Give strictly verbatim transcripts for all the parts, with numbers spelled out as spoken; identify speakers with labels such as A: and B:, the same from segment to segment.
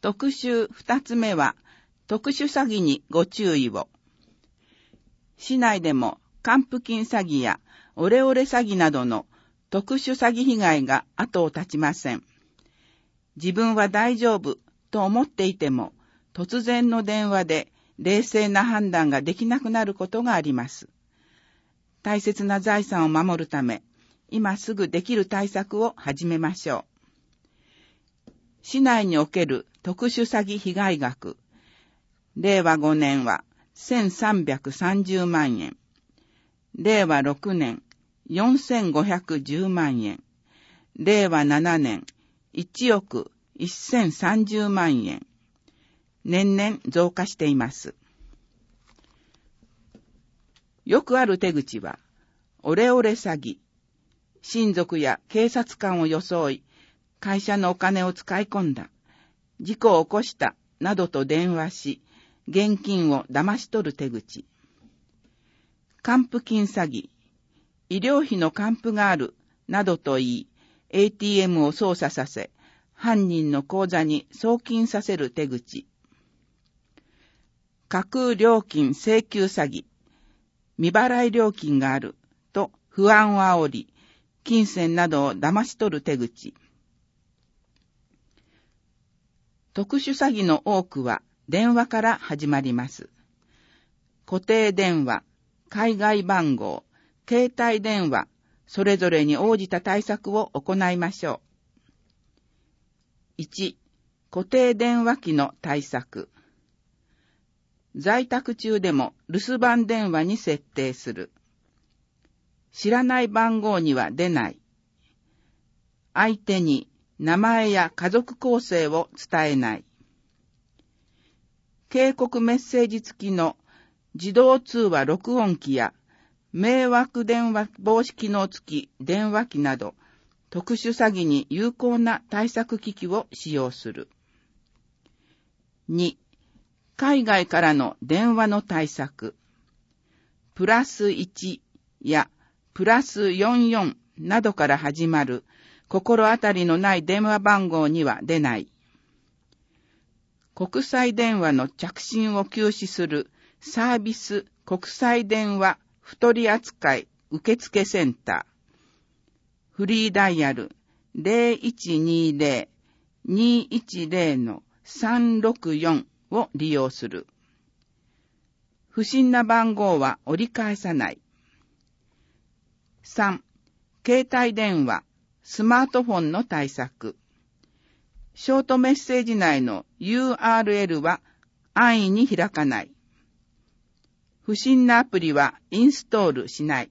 A: 特集二つ目は、特殊詐欺にご注意を。市内でも還付金詐欺やオレオレ詐欺などの特殊詐欺被害が後を絶ちません。自分は大丈夫と思っていても、突然の電話で冷静な判断ができなくなることがあります。大切な財産を守るため、今すぐできる対策を始めましょう。市内における特殊詐欺被害額、れいわごねんはせんさんびゃくさんじゅうまんえん、れいわろくねんよんせんごひゃくじゅうまんえん、れいわななねんいちおくせんさんじゅうまんえん、年々増加しています。よくある手口は、オレオレ詐欺、親族や警察官を装い、会社のお金を使い込んだ、事故を起こしたなどと電話し、現金を騙し取る手口。還付金詐欺、医療費の還付があるなどと言い、エーティーエム を操作させ、犯人の口座に送金させる手口。架空料金請求詐欺、未払い料金があると不安を煽り、金銭などを騙し取る手口。特殊詐欺の多くは電話から始まります。固定電話、海外番号、携帯電話、それぞれに応じた対策を行いましょう。いち、固定電話機の対策。在宅中でも留守番電話に設定する。知らない番号には出ない。相手に名前や家族構成を伝えない。警告メッセージ付きの自動通話録音機や迷惑電話防止機能付き電話機など特殊詐欺に有効な対策機器を使用する。に、海外からの電話の対策。プラスいちやプラスよんじゅうよんなどから始まる心当たりのない電話番号には出ない。国際電話の着信を休止するサービス国際電話不取扱受付センター。フリーダイヤル ゼロいちにゼロ にいちゼロ さんろくよん を利用する。不審な番号は折り返さない。さん、携帯電話、スマートフォンの対策。ショートメッセージ内の ユーアールエル は安易に開かない。不審なアプリはインストールしない。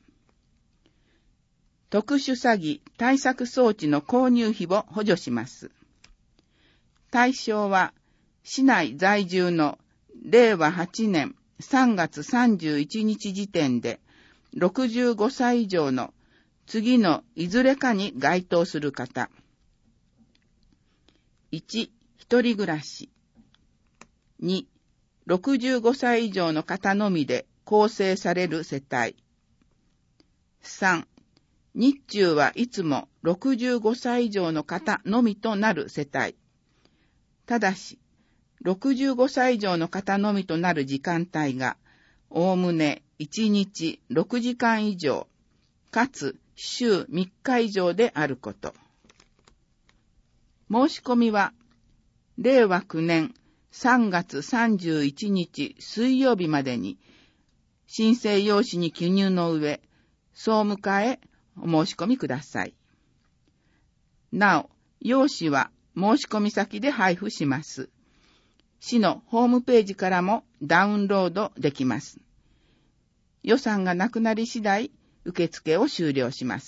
A: 特殊詐欺対策装置の購入費を補助します。対象は市内在住のれいわはちねんさんがつさんじゅういちにち時点でろくじゅうごさい以上の次のいずれかに該当する方。いち、一人暮らし。に、ろくじゅうごさい以上の方のみで構成される世帯。さん、日中はいつもろくじゅうごさい以上の方のみとなる世帯。ただし、ろくじゅうごさい以上の方のみとなる時間帯が、おおむねいちにちろくじかん以上、かつ週みっか以上であること。申し込みは、れいわきゅうねんさんがつさんじゅういちにち水曜日までに、申請用紙に記入の上、総務課へお申し込みください。なお、用紙は申し込み先で配布します。市のホームページからもダウンロードできます。予算がなくなり次第、受付を終了します。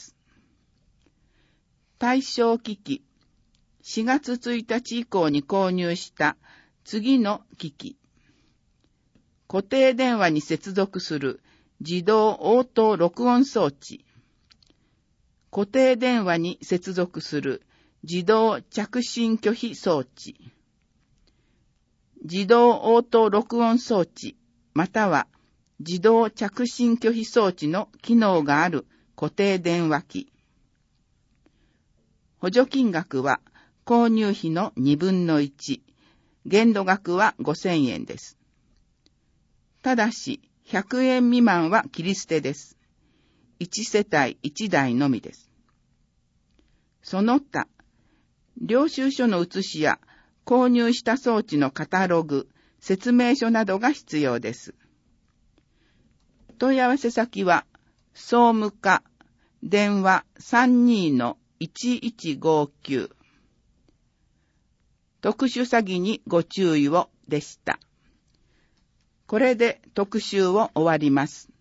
A: 対象機器。しがつついたち以降に購入した次の機器。固定電話に接続する自動応答録音装置。固定電話に接続する自動着信拒否装置。自動応答録音装置または自動着信拒否装置の機能がある固定電話機。補助金額は購入費のにぶんのいち、 限度額はごせんえんです。ただし、ひゃくえん未満は切り捨てです。いちせたいいちだいのみです。その他、領収書の写しや購入した装置のカタログ、説明書などが必要です。問い合わせ先は、総務課、電話 さんにーのいちいちごきゅう。特殊詐欺にご注意をでした。これで特集を終わります。